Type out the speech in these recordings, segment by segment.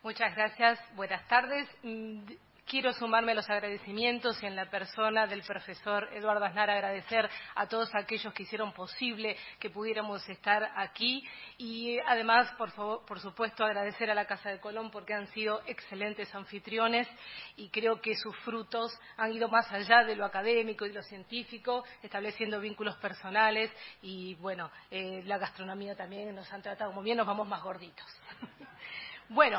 Muchas gracias. Buenas tardes. Quiero sumarme a los agradecimientos y en la persona del profesor Eduardo Aznar agradecer a todos aquellos que hicieron posible que pudiéramos estar aquí y además, por supuesto, agradecer a la Casa de Colón porque han sido excelentes anfitriones y creo que sus frutos han ido más allá de lo académico y de lo científico, estableciendo vínculos personales y, bueno, la gastronomía también nos han tratado muy bien, nos vamos más gorditos. Bueno,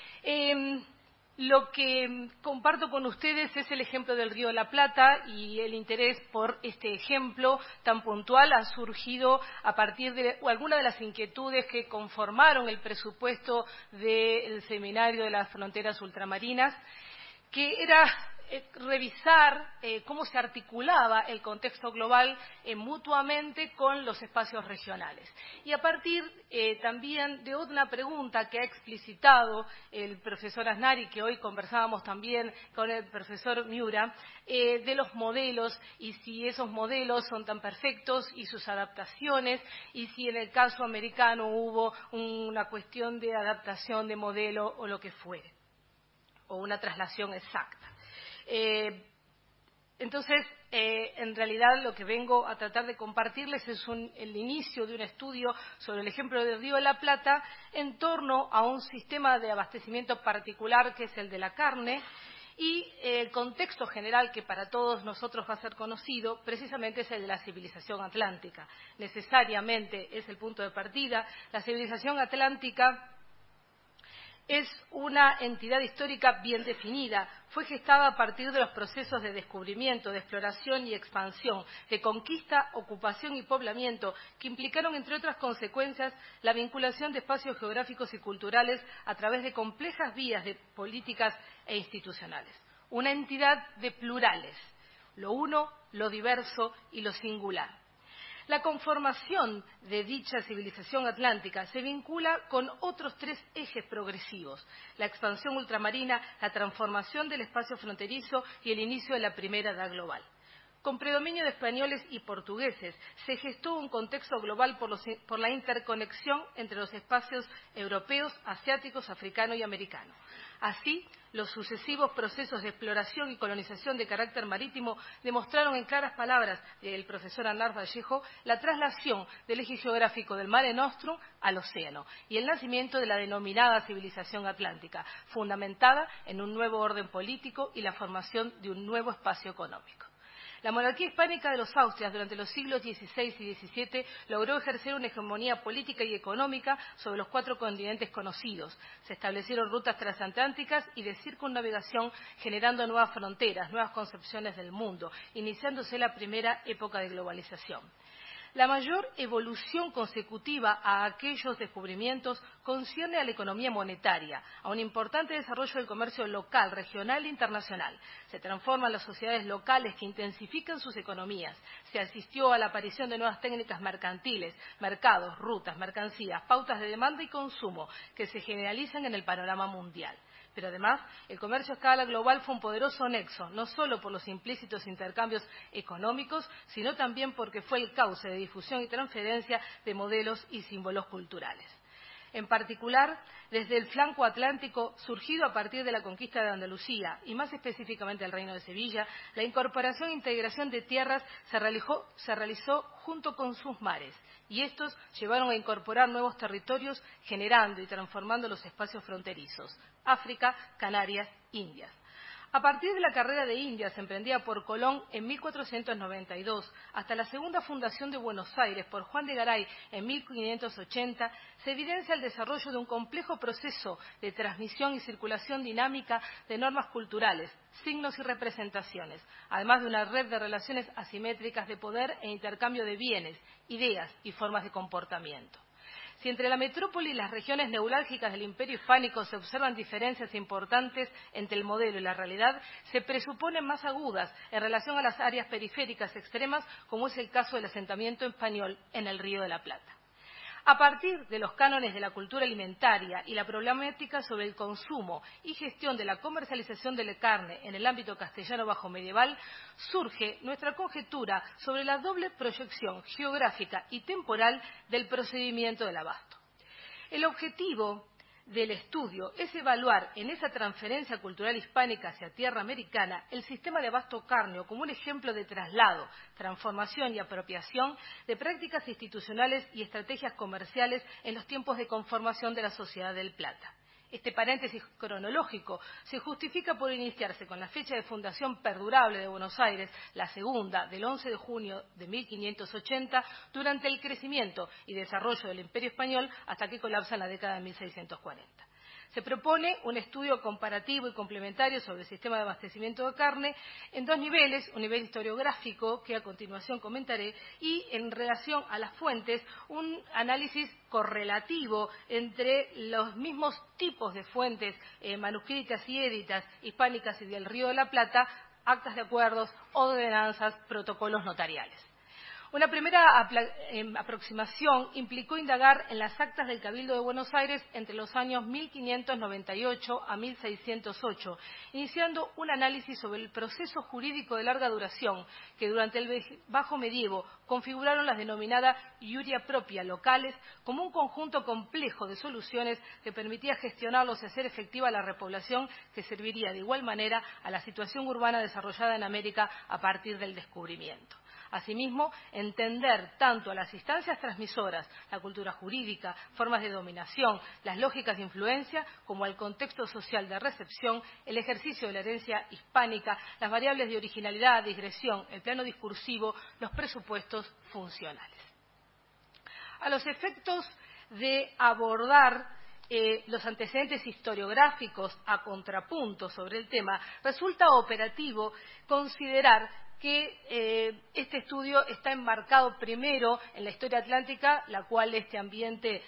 lo que comparto con ustedes es el ejemplo del Río de la Plata y el interés por este ejemplo tan puntual ha surgido a partir de algunas de las inquietudes que conformaron el presupuesto del Seminario de las Fronteras Ultramarinas, que era revisar cómo se articulaba el contexto global mutuamente con los espacios regionales. Y a partir también de una pregunta que ha explicitado el profesor Aznar y que hoy conversábamos también con el profesor Miura, de los modelos y si esos modelos son tan perfectos y sus adaptaciones y si en el caso americano hubo una cuestión de adaptación de modelo o lo que fuere, o una traslación exacta. Entonces, en realidad lo que vengo a tratar de compartirles es el inicio de un estudio sobre el ejemplo del Río de la Plata en torno a un sistema de abastecimiento particular que es el de la carne y el contexto general que para todos nosotros va a ser conocido precisamente es el de la civilización atlántica. Necesariamente es el punto de partida. La civilización atlántica es una entidad histórica bien definida. Fue gestada a partir de los procesos de descubrimiento, de exploración y expansión, de conquista, ocupación y poblamiento, que implicaron, entre otras consecuencias, la vinculación de espacios geográficos y culturales a través de complejas vías de políticas e institucionales. Una entidad de plurales, lo uno, lo diverso y lo singular. La conformación de dicha civilización atlántica se vincula con otros tres ejes progresivos: la expansión ultramarina, la transformación del espacio fronterizo y el inicio de la primera edad global. Con predominio de españoles y portugueses, se gestó un contexto global por la interconexión entre los espacios europeos, asiáticos, africano y americano. Así, los sucesivos procesos de exploración y colonización de carácter marítimo demostraron en claras palabras del profesor Aznar Vallejo la traslación del eje geográfico del Mare Nostrum al océano y el nacimiento de la denominada civilización atlántica, fundamentada en un nuevo orden político y la formación de un nuevo espacio económico. La monarquía hispánica de los Austrias durante los siglos XVI y XVII logró ejercer una hegemonía política y económica sobre los 4 continentes conocidos. Se establecieron rutas transatlánticas y de circunnavegación, generando nuevas fronteras, nuevas concepciones del mundo, iniciándose la primera época de globalización. La mayor evolución consecutiva a aquellos descubrimientos concierne a la economía monetaria, a un importante desarrollo del comercio local, regional e internacional. Se transforman las sociedades locales que intensifican sus economías. Se asistió a la aparición de nuevas técnicas mercantiles, mercados, rutas, mercancías, pautas de demanda y consumo que se generalizan en el panorama mundial. Pero además, el comercio a escala global fue un poderoso nexo, no solo por los implícitos intercambios económicos, sino también porque fue el cauce de difusión y transferencia de modelos y símbolos culturales. En particular, desde el flanco atlántico, surgido a partir de la conquista de Andalucía y más específicamente el Reino de Sevilla, la incorporación e integración de tierras se realizó junto con sus mares, y estos llevaron a incorporar nuevos territorios, generando y transformando los espacios fronterizos: África, Canarias, Indias. A partir de la carrera de Indias emprendida por Colón en 1492 hasta la segunda fundación de Buenos Aires por Juan de Garay en 1580, se evidencia el desarrollo de un complejo proceso de transmisión y circulación dinámica de normas culturales, signos y representaciones, además de una red de relaciones asimétricas de poder e intercambio de bienes, ideas y formas de comportamiento. Si entre la metrópoli y las regiones neurálgicas del Imperio Hispánico se observan diferencias importantes entre el modelo y la realidad, se presuponen más agudas en relación a las áreas periféricas extremas, como es el caso del asentamiento español en el Río de la Plata. A partir de los cánones de la cultura alimentaria y la problemática sobre el consumo y gestión de la comercialización de la carne en el ámbito castellano bajo medieval, surge nuestra conjetura sobre la doble proyección geográfica y temporal del procedimiento del abasto. El objetivo del estudio es evaluar en esa transferencia cultural hispánica hacia tierra americana el sistema de abasto cárneo como un ejemplo de traslado, transformación y apropiación de prácticas institucionales y estrategias comerciales en los tiempos de conformación de la Sociedad del Plata. Este paréntesis cronológico se justifica por iniciarse con la fecha de fundación perdurable de Buenos Aires, la segunda, del 11 de junio de 1580, durante el crecimiento y desarrollo del Imperio Español hasta que colapsa en la década de 1640. Se propone un estudio comparativo y complementario sobre el sistema de abastecimiento de carne en dos niveles, un nivel historiográfico, que a continuación comentaré, y en relación a las fuentes, un análisis correlativo entre los mismos tipos de fuentes manuscritas y éditas hispánicas y del Río de la Plata, actas de acuerdos, ordenanzas, protocolos notariales. Una primera aproximación implicó indagar en las actas del Cabildo de Buenos Aires entre los años 1598 a 1608, iniciando un análisis sobre el proceso jurídico de larga duración que durante el Bajo Medievo configuraron las denominadas iuria propia locales como un conjunto complejo de soluciones que permitía gestionarlos y hacer efectiva la repoblación que serviría de igual manera a la situación urbana desarrollada en América a partir del descubrimiento. Asimismo, entender tanto a las instancias transmisoras, la cultura jurídica, formas de dominación, las lógicas de influencia, como al contexto social de recepción, el ejercicio de la herencia hispánica, las variables de originalidad, digresión, el plano discursivo, los presupuestos funcionales. A los efectos de abordar los antecedentes historiográficos a contrapunto sobre el tema, resulta operativo considerar que este estudio está enmarcado primero en la historia atlántica, la cual este ambiente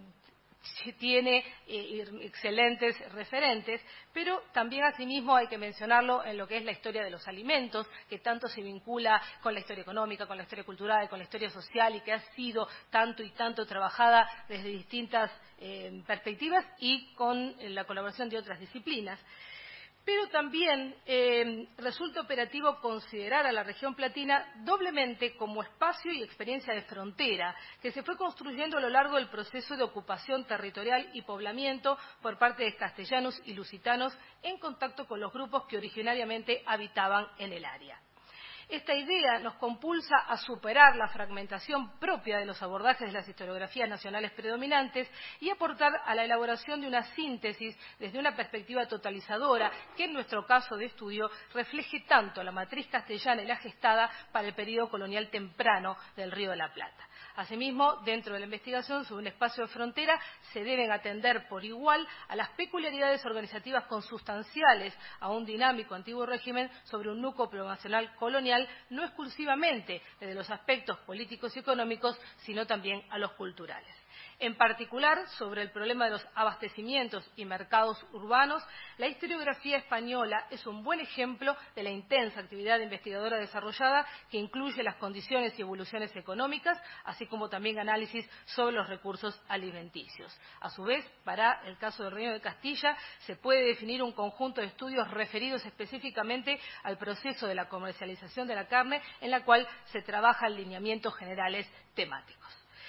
tiene excelentes referentes, pero también asimismo hay que mencionarlo en lo que es la historia de los alimentos, que tanto se vincula con la historia económica, con la historia cultural, con la historia social y que ha sido tanto y tanto trabajada desde distintas perspectivas y con la colaboración de otras disciplinas. Pero también resulta operativo considerar a la región platina doblemente como espacio y experiencia de frontera que se fue construyendo a lo largo del proceso de ocupación territorial y poblamiento por parte de castellanos y lusitanos en contacto con los grupos que originariamente habitaban en el área. Esta idea nos compulsa a superar la fragmentación propia de los abordajes de las historiografías nacionales predominantes y aportar a la elaboración de una síntesis desde una perspectiva totalizadora que en nuestro caso de estudio refleje tanto la matriz castellana y la gestada para el periodo colonial temprano del Río de la Plata. Asimismo, dentro de la investigación sobre un espacio de frontera se deben atender por igual a las peculiaridades organizativas consustanciales a un dinámico antiguo régimen sobre un núcleo poblacional colonial, no exclusivamente desde los aspectos políticos y económicos, sino también a los culturales. En particular, sobre el problema de los abastecimientos y mercados urbanos, la historiografía española es un buen ejemplo de la intensa actividad investigadora desarrollada que incluye las condiciones y evoluciones económicas, así como también análisis sobre los recursos alimenticios. A su vez, para el caso del Reino de Castilla, se puede definir un conjunto de estudios referidos específicamente al proceso de la comercialización de la carne, en la cual se trabajan lineamientos generales temáticos.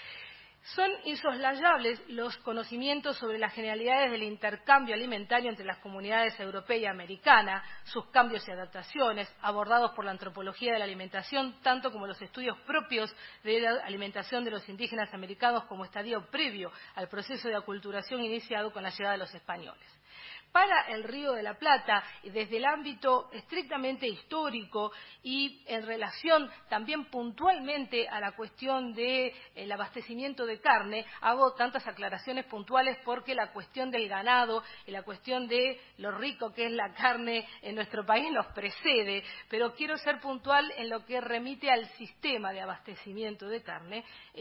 Son insoslayables los conocimientos sobre las generalidades del intercambio alimentario entre las comunidades europea y americana, sus cambios y adaptaciones, abordados por la antropología de la alimentación, tanto como los estudios propios de la alimentación de los indígenas americanos como estadio previo al proceso de aculturación iniciado con la llegada de los españoles. Para el Río de la Plata, y desde el ámbito estrictamente histórico y en relación también puntualmente a la cuestión del abastecimiento de carne, hago tantas aclaraciones puntuales porque la cuestión del ganado y la cuestión de lo rico que es la carne en nuestro país nos precede, pero quiero ser puntual en lo que remite al sistema de abastecimiento de carne.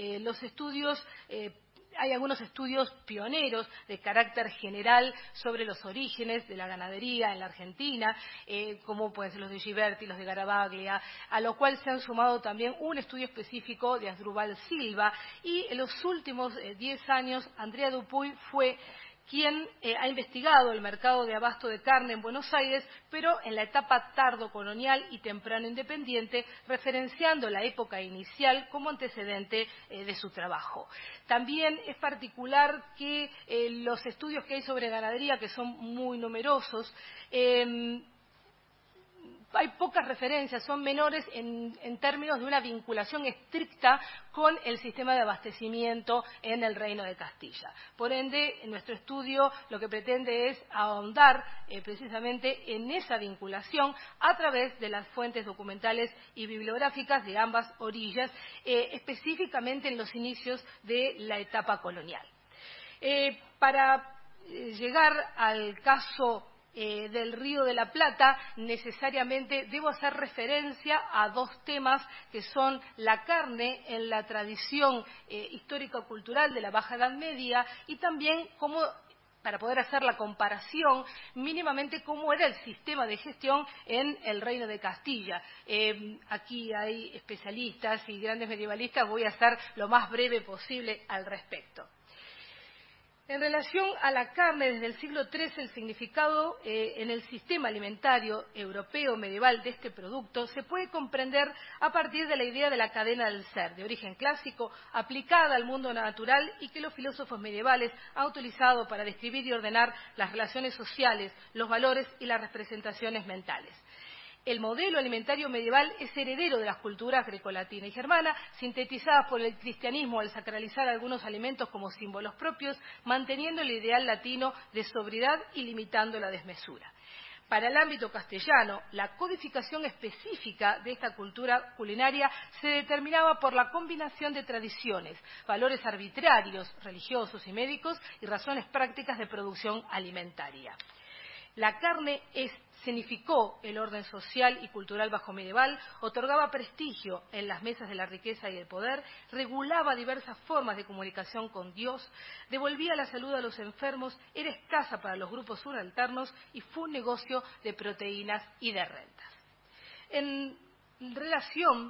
Hay algunos estudios pioneros de carácter general sobre los orígenes de la ganadería en la Argentina, como pueden ser los de Giberti, los de Garavaglia, a lo cual se han sumado también un estudio específico de Asdrúbal Silva y en los últimos 10 años Andrea Dupuy fue quien ha investigado el mercado de abasto de carne en Buenos Aires, pero en la etapa tardo-colonial y temprano independiente, referenciando la época inicial como antecedente de su trabajo. También es particular que los estudios que hay sobre ganadería, que son muy numerosos, hay pocas referencias, son menores en términos de una vinculación estricta con el sistema de abastecimiento en el Reino de Castilla. Por ende, nuestro estudio lo que pretende es ahondar precisamente en esa vinculación a través de las fuentes documentales y bibliográficas de ambas orillas, específicamente en los inicios de la etapa colonial. Para llegar al caso del Río de la Plata, necesariamente debo hacer referencia a dos temas que son la carne en la tradición histórico-cultural de la Baja Edad Media y también cómo, para poder hacer la comparación mínimamente, cómo era el sistema de gestión en el Reino de Castilla. Aquí hay especialistas y grandes medievalistas, voy a ser lo más breve posible al respecto. En relación a la carne, desde el siglo XIII, el significado en el sistema alimentario europeo medieval de este producto se puede comprender a partir de la idea de la cadena del ser, de origen clásico, aplicada al mundo natural y que los filósofos medievales han utilizado para describir y ordenar las relaciones sociales, los valores y las representaciones mentales. El modelo alimentario medieval es heredero de las culturas grecolatina y germana, sintetizadas por el cristianismo al sacralizar algunos alimentos como símbolos propios, manteniendo el ideal latino de sobriedad y limitando la desmesura. Para el ámbito castellano, la codificación específica de esta cultura culinaria se determinaba por la combinación de tradiciones, valores arbitrarios, religiosos y médicos y razones prácticas de producción alimentaria. La carne escenificó el orden social y cultural bajo medieval, otorgaba prestigio en las mesas de la riqueza y el poder, regulaba diversas formas de comunicación con Dios, devolvía la salud a los enfermos, era escasa para los grupos subalternos y fue un negocio de proteínas y de rentas. En relación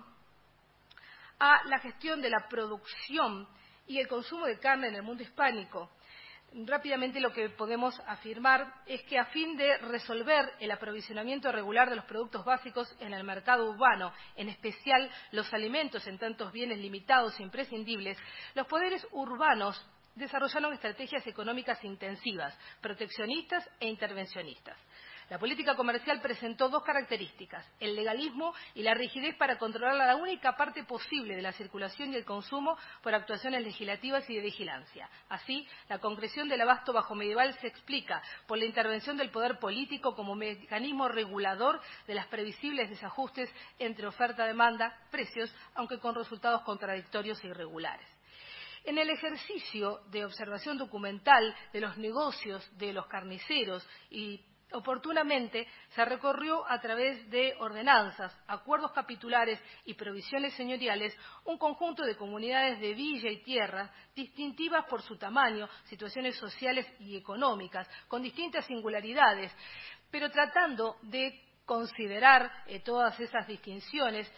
a la gestión de la producción y el consumo de carne en el mundo hispánico, rápidamente lo que podemos afirmar es que a fin de resolver el aprovisionamiento regular de los productos básicos en el mercado urbano, en especial los alimentos en tantos bienes limitados e imprescindibles, los poderes urbanos desarrollaron estrategias económicas intensivas, proteccionistas e intervencionistas. La política comercial presentó dos características, el legalismo y la rigidez para controlar la única parte posible de la circulación y el consumo por actuaciones legislativas y de vigilancia. Así, la concreción del abasto bajo medieval se explica por la intervención del poder político como mecanismo regulador de las previsibles desajustes entre oferta-demanda, precios, aunque con resultados contradictorios e irregulares. En el ejercicio de observación documental de los negocios de los carniceros y oportunamente se recorrió a través de ordenanzas, acuerdos capitulares y provisiones señoriales un conjunto de comunidades de villa y tierra distintivas por su tamaño, situaciones sociales y económicas, con distintas singularidades, pero tratando de considerar todas esas distinciones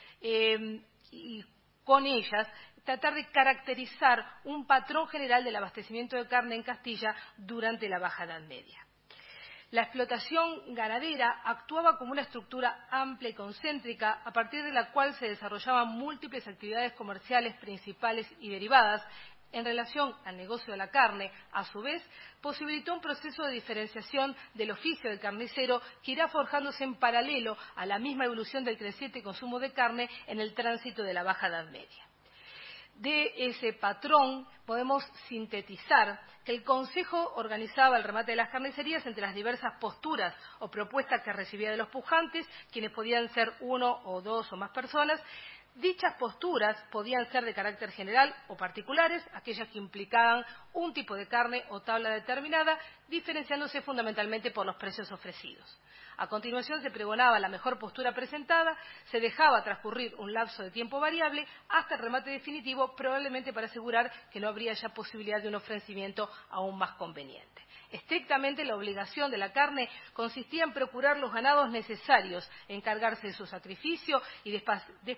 y con ellas tratar de caracterizar un patrón general del abastecimiento de carne en Castilla durante la Baja Edad Media. La explotación ganadera actuaba como una estructura amplia y concéntrica, a partir de la cual se desarrollaban múltiples actividades comerciales principales y derivadas. En relación al negocio de la carne, a su vez, posibilitó un proceso de diferenciación del oficio del carnicero que irá forjándose en paralelo a la misma evolución del creciente consumo de carne en el tránsito de la Baja Edad Media. De ese patrón podemos sintetizar que el Consejo organizaba el remate de las carnicerías entre las diversas posturas o propuestas que recibía de los pujantes, quienes podían ser uno o dos o más personas. Dichas posturas podían ser de carácter general o particulares, aquellas que implicaban un tipo de carne o tabla determinada, diferenciándose fundamentalmente por los precios ofrecidos. A continuación se pregonaba la mejor postura presentada, se dejaba transcurrir un lapso de tiempo variable hasta el remate definitivo, probablemente para asegurar que no habría ya posibilidad de un ofrecimiento aún más conveniente. Estrictamente, la obligación de la carne consistía en procurar los ganados necesarios, encargarse de su sacrificio y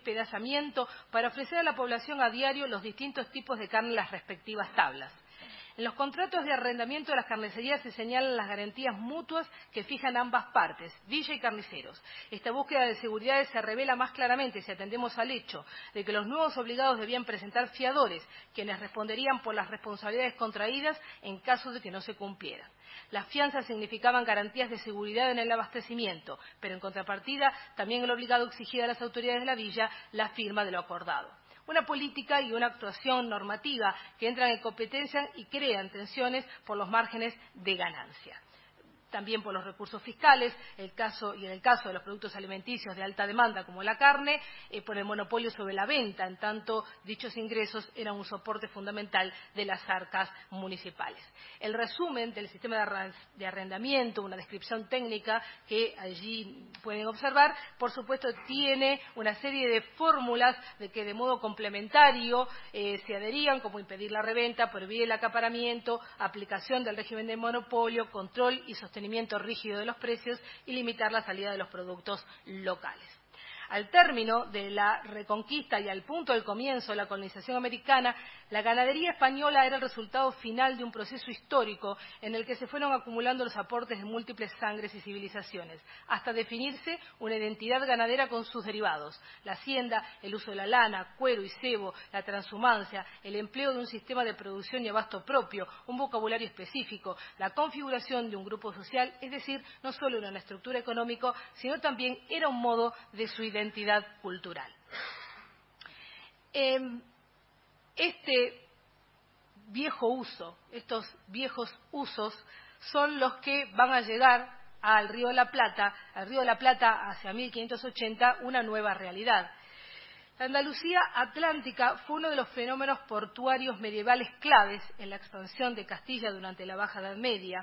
despedazamiento para ofrecer a la población a diario los distintos tipos de carne en las respectivas tablas. En los contratos de arrendamiento de las carnicerías se señalan las garantías mutuas que fijan ambas partes, villa y carniceros. Esta búsqueda de seguridad se revela más claramente si atendemos al hecho de que los nuevos obligados debían presentar fiadores, quienes responderían por las responsabilidades contraídas en caso de que no se cumplieran. Las fianzas significaban garantías de seguridad en el abastecimiento, pero en contrapartida también el obligado exigía a las autoridades de la villa la firma de lo acordado. Una política y una actuación normativa que entran en competencia y crean tensiones por los márgenes de ganancia. También por los recursos fiscales, en el caso de los productos alimenticios de alta demanda como la carne, por el monopolio sobre la venta, en tanto dichos ingresos eran un soporte fundamental de las arcas municipales. El resumen del sistema de arrendamiento, una descripción técnica que allí pueden observar, por supuesto tiene una serie de fórmulas de que de modo complementario se adherían, como impedir la reventa, prohibir el acaparamiento, aplicación del régimen de monopolio, control y sostenimiento rígido de los precios y limitar la salida de los productos locales. Al término de la Reconquista y al punto del comienzo de la colonización americana, la ganadería española era el resultado final de un proceso histórico en el que se fueron acumulando los aportes de múltiples sangres y civilizaciones, hasta definirse una identidad ganadera con sus derivados: la hacienda, el uso de la lana, cuero y cebo, la transhumancia, el empleo de un sistema de producción y abasto propio, un vocabulario específico, la configuración de un grupo social, es decir, no solo era una estructura económica, sino también era un modo de su identidad cultural. Este viejo uso, estos viejos usos son los que van a llegar al Río de la Plata hacia 1580, una nueva realidad. La Andalucía atlántica fue uno de los fenómenos portuarios medievales claves en la expansión de Castilla durante la Baja Edad Media.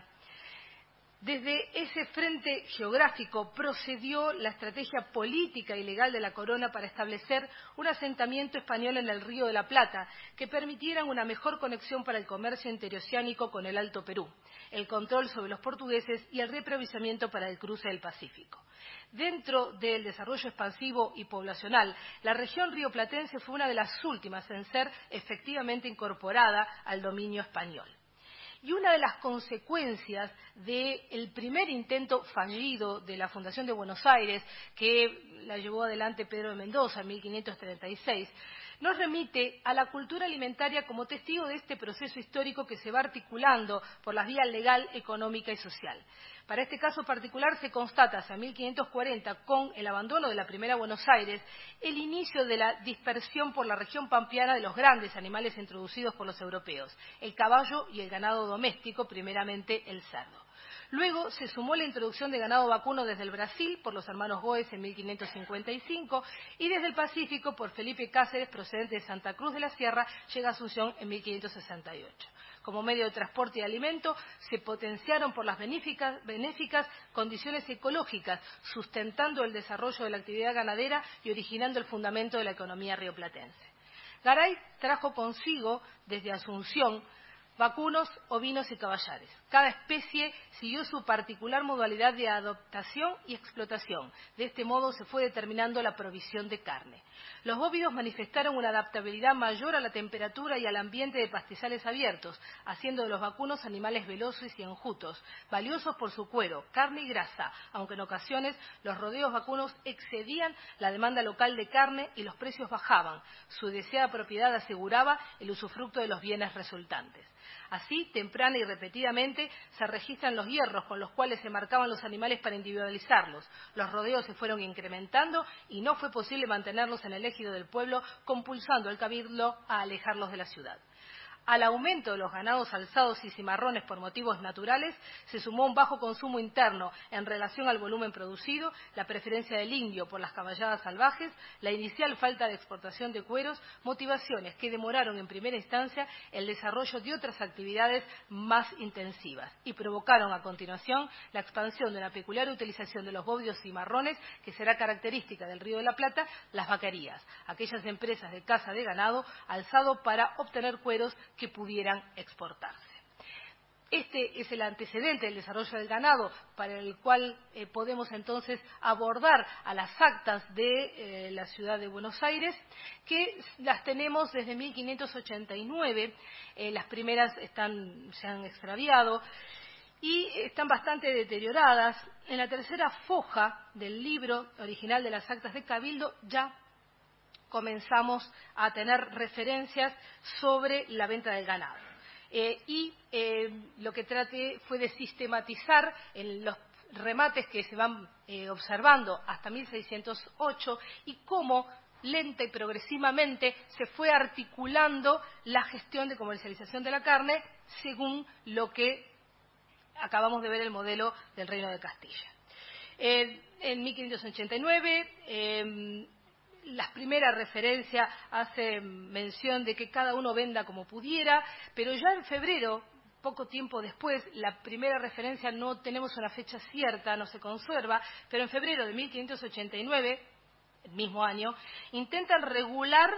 Desde ese frente geográfico procedió la estrategia política y legal de la corona para establecer un asentamiento español en el Río de la Plata que permitiera una mejor conexión para el comercio interoceánico con el Alto Perú, el control sobre los portugueses y el reaprovisionamiento para el cruce del Pacífico. Dentro del desarrollo expansivo y poblacional, la región rioplatense fue una de las últimas en ser efectivamente incorporada al dominio español. Y una de las consecuencias del primer intento fallido de la Fundación de Buenos Aires, que la llevó adelante Pedro de Mendoza en 1536, nos remite a la cultura alimentaria como testigo de este proceso histórico que se va articulando por las vías legal, económica y social. Para este caso particular se constata hacia 1540, con el abandono de la primera Buenos Aires, el inicio de la dispersión por la región pampeana de los grandes animales introducidos por los europeos, el caballo y el ganado doméstico, primeramente el cerdo. Luego se sumó la introducción de ganado vacuno desde el Brasil por los hermanos Goes en 1555 y desde el Pacífico por Felipe Cáceres, procedente de Santa Cruz de la Sierra, llega a Asunción en 1568. Como medio de transporte y alimento, se potenciaron por las benéficas condiciones ecológicas, sustentando el desarrollo de la actividad ganadera y originando el fundamento de la economía rioplatense. Garay trajo consigo, desde Asunción, vacunos, ovinos y caballares. Cada especie siguió su particular modalidad de adaptación y explotación. De este modo se fue determinando la provisión de carne. Los bóvidos manifestaron una adaptabilidad mayor a la temperatura y al ambiente de pastizales abiertos, haciendo de los vacunos animales veloces y enjutos, valiosos por su cuero, carne y grasa, aunque en ocasiones los rodeos vacunos excedían la demanda local de carne y los precios bajaban. Su deseada propiedad aseguraba el usufructo de los bienes resultantes. Así, temprana y repetidamente, se registran los hierros con los cuales se marcaban los animales para individualizarlos. Los rodeos se fueron incrementando y no fue posible mantenerlos en el ejido del pueblo, compulsando al cabildo a alejarlos de la ciudad. Al aumento de los ganados alzados y cimarrones por motivos naturales, se sumó un bajo consumo interno en relación al volumen producido, la preferencia del indio por las caballadas salvajes, la inicial falta de exportación de cueros, motivaciones que demoraron en primera instancia el desarrollo de otras actividades más intensivas y provocaron a continuación la expansión de una peculiar utilización de los bóvidos cimarrones que será característica del Río de la Plata, las vaquerías, aquellas empresas de caza de ganado alzado para obtener cueros que pudieran exportarse. Este es el antecedente del desarrollo del ganado, para el cual podemos entonces abordar a las actas de la ciudad de Buenos Aires, que las tenemos desde 1589. Las primeras se han extraviado y están bastante deterioradas. En la tercera foja del libro original de las actas de Cabildo ya comenzamos a tener referencias sobre la venta del ganado. Lo que traté fue de sistematizar en los remates que se van observando hasta 1608 y cómo lenta y progresivamente se fue articulando la gestión de comercialización de la carne según lo que acabamos de ver el modelo del Reino de Castilla. En 1589, las primeras referencias hacen mención de que cada uno venda como pudiera, pero ya en febrero, poco tiempo después, la primera referencia no tenemos una fecha cierta, no se conserva, pero en febrero de 1589, el mismo año, intentan regular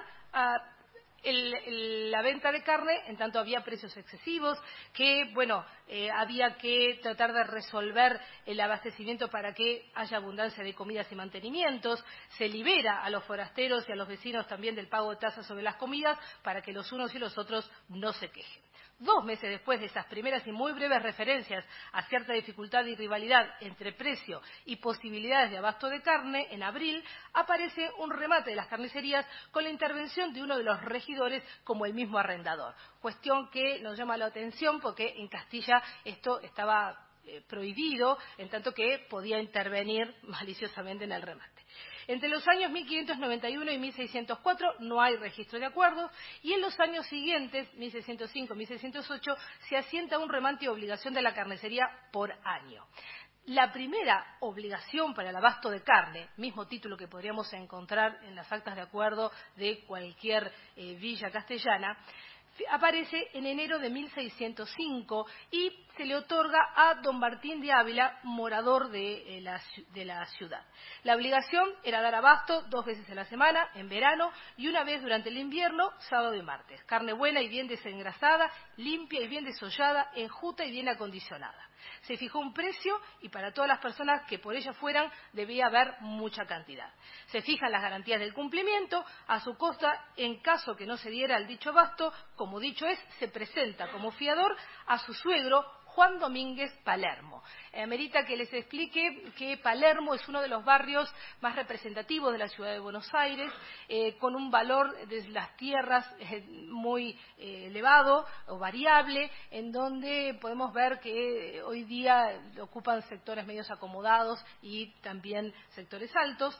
la venta de carne, en tanto había precios excesivos, que había que tratar de resolver el abastecimiento para que haya abundancia de comidas y mantenimientos. Se libera a los forasteros y a los vecinos también del pago de tasas sobre las comidas para que los unos y los otros no se quejen. 2 meses después de esas primeras y muy breves referencias a cierta dificultad y rivalidad entre precio y posibilidades de abasto de carne, en abril aparece un remate de las carnicerías con la intervención de uno de los regidores como el mismo arrendador. Cuestión que nos llama la atención porque en Castilla esto estaba prohibido, en tanto que podía intervenir maliciosamente en el remate. Entre los años 1591 y 1604 no hay registro de acuerdos y en los años siguientes, 1605 y 1608, se asienta un remate y obligación de la carnicería por año. La primera obligación para el abasto de carne, mismo título que podríamos encontrar en las actas de acuerdo de cualquier villa castellana, aparece en enero de 1605 y se le otorga a don Martín de Ávila, morador de la ciudad. La obligación era dar abasto 2 veces a la semana, en verano, y una vez durante el invierno, sábado y martes. Carne buena y bien desengrasada, limpia y bien desollada, enjuta y bien acondicionada. Se fijó un precio y para todas las personas que por ella fueran debía haber mucha cantidad. Se fijan las garantías del cumplimiento, a su costa, en caso que no se diera el dicho abasto, como dicho es, se presenta como fiador a su suegro Juan Domínguez Palermo. Amerita que les explique que Palermo es uno de los barrios más representativos de la ciudad de Buenos Aires, con un valor de las tierras muy elevado o variable, en donde podemos ver que hoy día ocupan sectores medios acomodados y también sectores altos.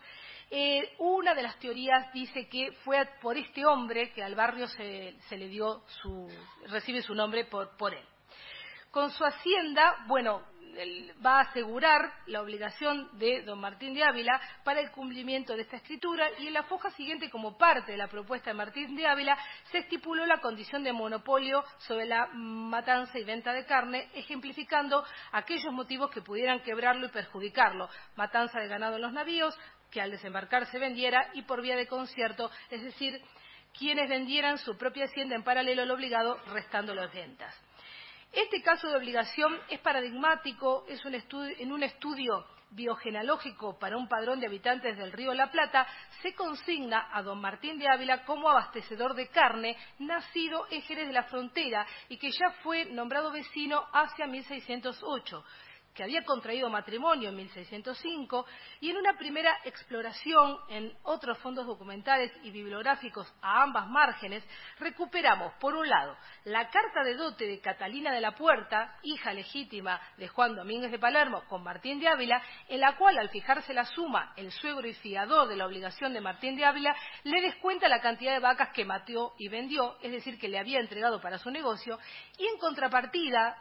Una de las teorías dice que fue por este hombre que al barrio se le dio recibe su nombre por él. Con su hacienda, él va a asegurar la obligación de don Martín de Ávila para el cumplimiento de esta escritura y en la foja siguiente, como parte de la propuesta de Martín de Ávila, se estipuló la condición de monopolio sobre la matanza y venta de carne, ejemplificando aquellos motivos que pudieran quebrarlo y perjudicarlo: matanza de ganado en los navíos, que al desembarcar se vendiera, y por vía de concierto, es decir, quienes vendieran su propia hacienda en paralelo al obligado, restando las ventas. Este caso de obligación es paradigmático, en un estudio biogenealógico para un padrón de habitantes del Río de la Plata, se consigna a don Martín de Ávila como abastecedor de carne, nacido en Jerez de la Frontera y que ya fue nombrado vecino hacia 1608. Que había contraído matrimonio en 1605 y en una primera exploración en otros fondos documentales y bibliográficos a ambas márgenes, recuperamos, por un lado, la carta de dote de Catalina de la Puerta, hija legítima de Juan Domínguez de Palermo con Martín de Ávila, en la cual, al fijarse la suma, el suegro y fiador de la obligación de Martín de Ávila le descuenta la cantidad de vacas que mateó y vendió, es decir, que le había entregado para su negocio, y en contrapartida,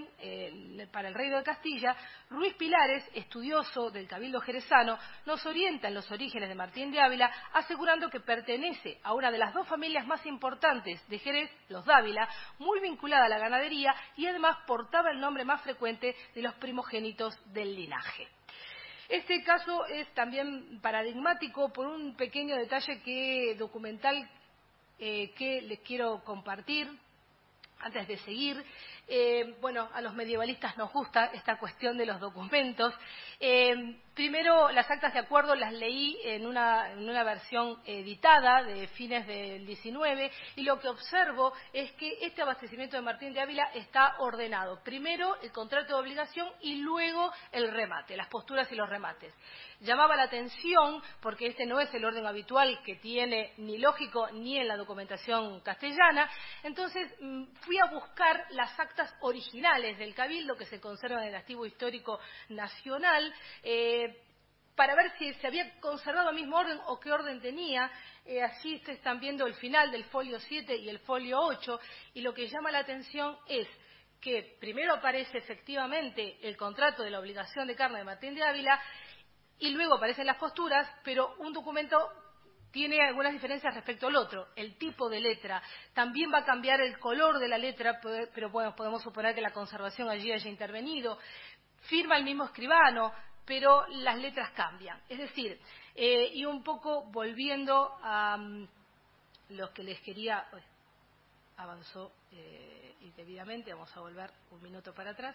para el Reino de Castilla, Ruiz Pilares, estudioso del Cabildo jerezano, nos orienta en los orígenes de Martín de Ávila, asegurando que pertenece a una de las 2 familias más importantes de Jerez, los Dávila, muy vinculada a la ganadería y además portaba el nombre más frecuente de los primogénitos del linaje. Este caso es también paradigmático por un pequeño detalle documental que les quiero compartir antes de seguir. Bueno, a los medievalistas nos gusta esta cuestión de los documentos. Primero, las actas de acuerdo las leí en una versión editada de fines del 19 y lo que observo es que este abastecimiento de Martín de Ávila está ordenado. Primero el contrato de obligación y luego el remate, las posturas y los remates. Llamaba la atención porque este no es el orden habitual que tiene ni lógico ni en la documentación castellana. Entonces fui a buscar las actas originales del Cabildo que se conservan en el Archivo Histórico Nacional para ver si se había conservado el mismo orden o qué orden tenía. Así ustedes están viendo el final del folio 7 y el folio 8 y lo que llama la atención es que primero aparece efectivamente el contrato de la obligación de carne de Martín de Ávila y luego aparecen las posturas, pero un documento tiene algunas diferencias respecto al otro. El tipo de letra también va a cambiar el color de la letra, pero bueno, podemos suponer que la conservación allí haya intervenido. Firma el mismo escribano, pero las letras cambian. Es decir, y un poco volviendo a lo que les quería... avanzó indebidamente, vamos a volver un minuto para atrás.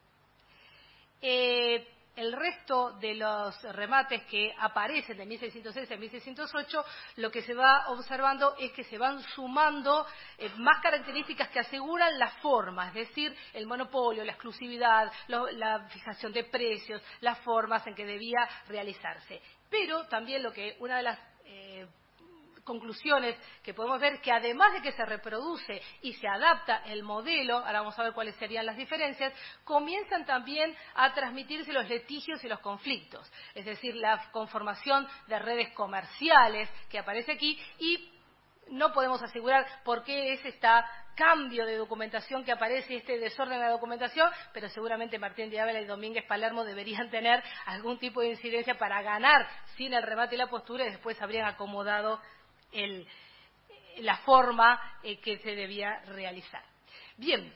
El resto de los remates que aparecen de 1606 a 1608, lo que se va observando es que se van sumando más características que aseguran la forma, es decir, el monopolio, la exclusividad, la fijación de precios, las formas en que debía realizarse. Pero también una de las conclusiones que podemos ver que además de que se reproduce y se adapta el modelo, ahora vamos a ver cuáles serían las diferencias, comienzan también a transmitirse los litigios y los conflictos, es decir, la conformación de redes comerciales que aparece aquí y no podemos asegurar por qué es este cambio de documentación que aparece, este desorden de la documentación, pero seguramente Martín de Ávila y Domínguez Palermo deberían tener algún tipo de incidencia para ganar sin el remate y la postura y después habrían acomodado la forma que se debía realizar. Bien,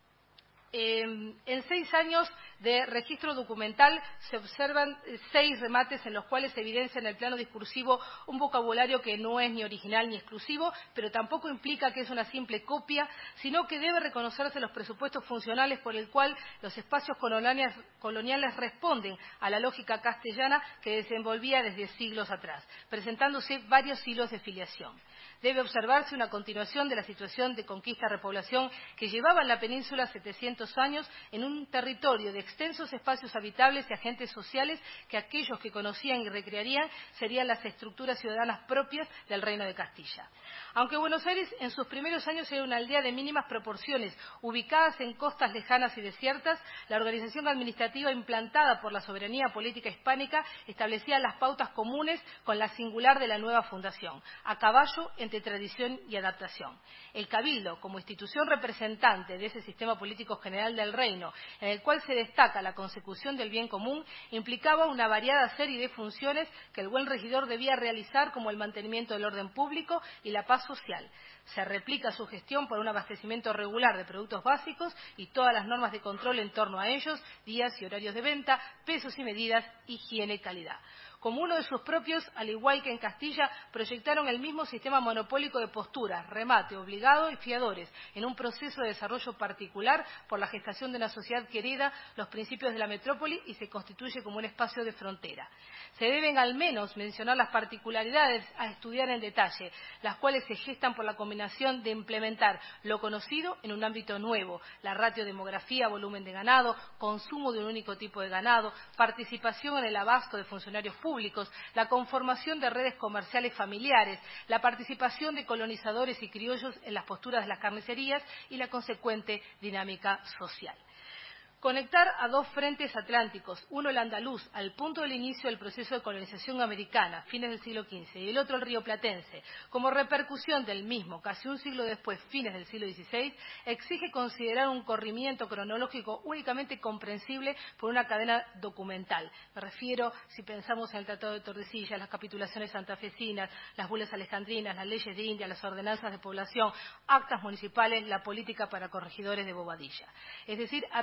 en 6 años de registro documental se observan 6 remates en los cuales se evidencia en el plano discursivo un vocabulario que no es ni original ni exclusivo, pero tampoco implica que es una simple copia, sino que debe reconocerse los presupuestos funcionales por el cual los espacios coloniales responden a la lógica castellana que desenvolvía desde siglos atrás, presentándose varios hilos de filiación. Debe observarse una continuación de la situación de conquista-repoblación que llevaba en la península 700 años en un territorio de extensos espacios habitables y agentes sociales que aquellos que conocían y recrearían serían las estructuras ciudadanas propias del Reino de Castilla. Aunque Buenos Aires en sus primeros años era una aldea de mínimas proporciones, ubicadas en costas lejanas y desiertas, la organización administrativa implantada por la soberanía política hispánica establecía las pautas comunes con la singular de la nueva fundación, a caballo entre tradición y adaptación. El Cabildo, como institución representante de ese sistema político general del reino, en el cual se destaca la consecución del bien común, implicaba una variada serie de funciones que el buen regidor debía realizar, como el mantenimiento del orden público y la paz social. Se replica su gestión por un abastecimiento regular de productos básicos y todas las normas de control en torno a ellos, días y horarios de venta, pesos y medidas, higiene y calidad. Como uno de sus propios, al igual que en Castilla, proyectaron el mismo sistema monopólico de posturas, remate, obligado y fiadores, en un proceso de desarrollo particular por la gestación de una sociedad que hereda los principios de la metrópoli y se constituye como un espacio de frontera. Se deben al menos mencionar las particularidades a estudiar en detalle, las cuales se gestan por la combinación de implementar lo conocido en un ámbito nuevo, la ratio demografía, volumen de ganado, consumo de un único tipo de ganado, participación en el abasto de funcionarios públicos, la conformación de redes comerciales familiares, la participación de colonizadores y criollos en las posturas de las carnicerías y la consecuente dinámica social. Conectar a 2 frentes atlánticos, uno el andaluz, al punto del inicio del proceso de colonización americana, fines del siglo XV, y el otro el rioplatense, como repercusión del mismo, casi un siglo después, fines del siglo XVI, exige considerar un corrimiento cronológico únicamente comprensible por una cadena documental. Me refiero, si pensamos en el Tratado de Tordesillas, las capitulaciones santafesinas, las bulas alejandrinas, las leyes de India, las ordenanzas de población, actas municipales, la política para corregidores de Bobadilla. Es decir, a través de la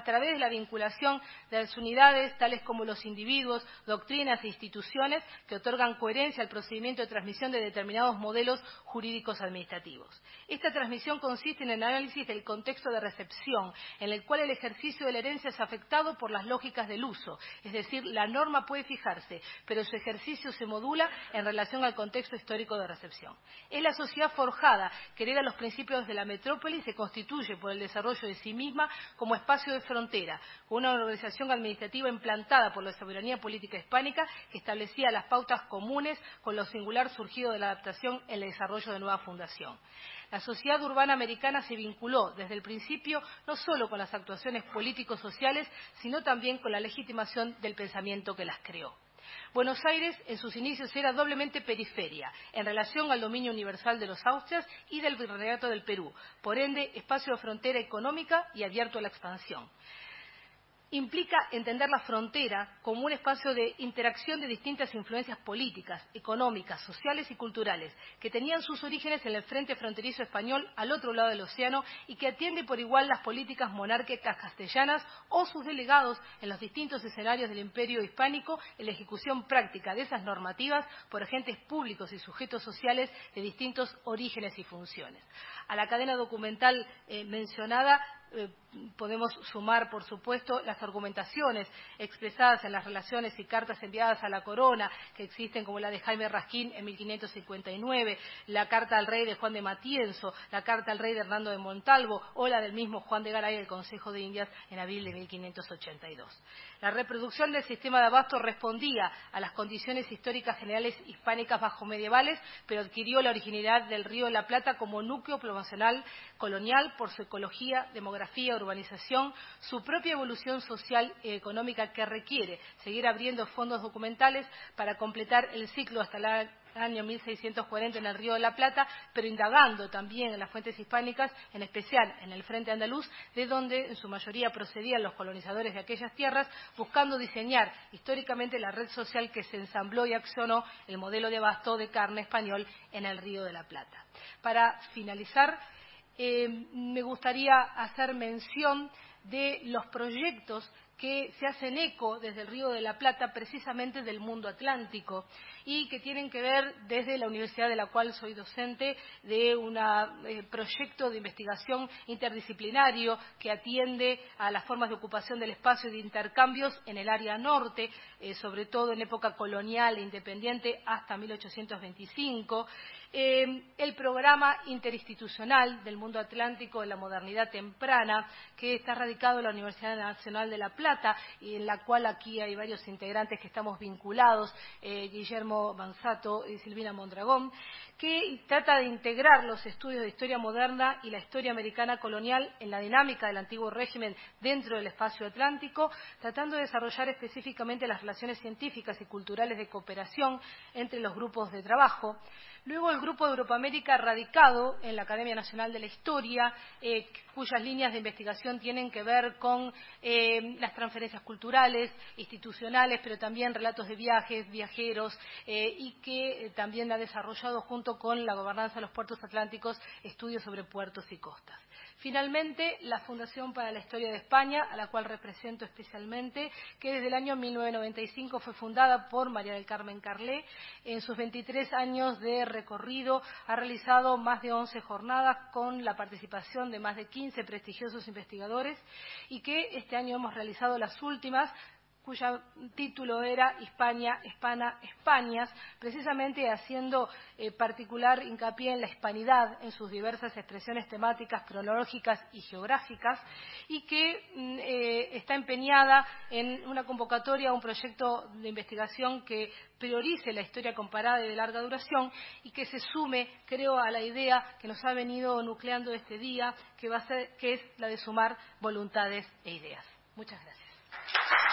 la vinculación de las unidades, tales como los individuos, doctrinas e instituciones que otorgan coherencia al procedimiento de transmisión de determinados modelos jurídicos administrativos. Esta transmisión consiste en el análisis del contexto de recepción, en el cual el ejercicio de la herencia es afectado por las lógicas del uso, es decir, la norma puede fijarse, pero su ejercicio se modula en relación al contexto histórico de recepción. Es la sociedad forjada que hereda los principios de la metrópoli y se constituye por el desarrollo de sí misma como espacio de frontera, con una organización administrativa implantada por la soberanía política hispánica que establecía las pautas comunes con lo singular surgido de la adaptación en el desarrollo de nueva fundación. La sociedad urbana americana se vinculó desde el principio no solo con las actuaciones político-sociales, sino también con la legitimación del pensamiento que las creó. Buenos Aires, en sus inicios, era doblemente periferia, en relación al dominio universal de los Austrias y del Virreinato del Perú, por ende, espacio de frontera económica y abierto a la expansión. Implica entender la frontera como un espacio de interacción de distintas influencias políticas, económicas, sociales y culturales, que tenían sus orígenes en el frente fronterizo español al otro lado del océano y que atiende por igual las políticas monárquicas castellanas o sus delegados en los distintos escenarios del imperio hispánico en la ejecución práctica de esas normativas por agentes públicos y sujetos sociales de distintos orígenes y funciones. A la cadena documental mencionada podemos sumar, por supuesto, las argumentaciones expresadas en las relaciones y cartas enviadas a la corona, que existen como la de Jaime Raskin en 1559, la carta al rey de Juan de Matienzo, la carta al rey de Hernando de Montalvo o la del mismo Juan de Garay del Consejo de Indias en abril de 1582. La reproducción del sistema de abasto respondía a las condiciones históricas generales hispánicas bajo medievales, pero adquirió la originalidad del Río de la Plata como núcleo poblacional colonial por su ecología, demografía, urbanización, su propia evolución social y económica que requiere seguir abriendo fondos documentales para completar el ciclo hasta el año 1640 en el Río de la Plata, pero indagando también en las fuentes hispánicas, en especial en el frente andaluz, de donde en su mayoría procedían los colonizadores de aquellas tierras, buscando diseñar históricamente la red social que se ensambló y accionó el modelo de abasto de carne español en el Río de la Plata. Para finalizar, me gustaría hacer mención de los proyectos que se hacen eco desde el Río de la Plata, precisamente del mundo atlántico, y que tienen que ver desde la universidad de la cual soy docente, de un proyecto de investigación interdisciplinario que atiende a las formas de ocupación del espacio y de intercambios en el área norte, sobre todo en época colonial e independiente hasta 1825, el programa interinstitucional del mundo atlántico de la modernidad temprana, que está radicado en la Universidad Nacional de La Plata y en la cual aquí hay varios integrantes que estamos vinculados, Guillermo Manzato y Silvina Mondragón, que trata de integrar los estudios de historia moderna y la historia americana colonial en la dinámica del antiguo régimen dentro del espacio atlántico, tratando de desarrollar específicamente las relaciones científicas y culturales de cooperación entre los grupos de trabajo. Luego el Grupo de Europaamérica, radicado en la Academia Nacional de la Historia, cuyas líneas de investigación tienen que ver con las transferencias culturales, institucionales, pero también relatos de viajes, viajeros, y que también ha desarrollado junto con la gobernanza de los puertos atlánticos estudios sobre puertos y costas. Finalmente, la Fundación para la Historia de España, a la cual represento especialmente, que desde el año 1995 fue fundada por María del Carmen Carlé. En sus 23 años de recorrido ha realizado más de 11 jornadas con la participación de más de 15 prestigiosos investigadores y que este año hemos realizado las últimas, cuyo título era Hispania, Hispana, Españas, precisamente haciendo particular hincapié en la hispanidad en sus diversas expresiones temáticas, cronológicas y geográficas, y que está empeñada en una convocatoria a un proyecto de investigación que priorice la historia comparada y de larga duración y que se sume, creo, a la idea que nos ha venido nucleando este día, que es la de sumar voluntades e ideas. Muchas gracias.